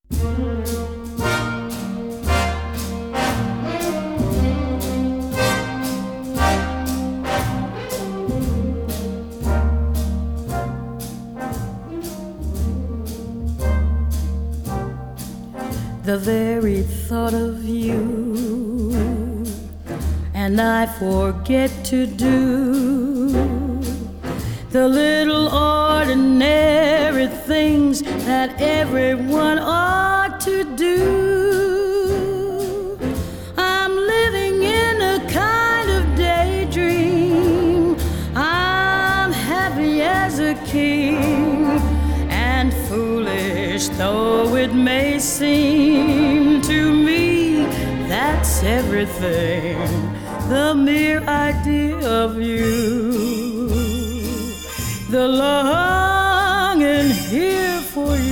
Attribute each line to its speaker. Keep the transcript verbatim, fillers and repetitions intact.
Speaker 1: The very thought of you, and I forget to do the little ordinary things that everyone ought to do. I'm living in a kind of daydream. I'm happy as a king, and foolish though it may seem to me, that's everything, the mere idea of you. The longing here for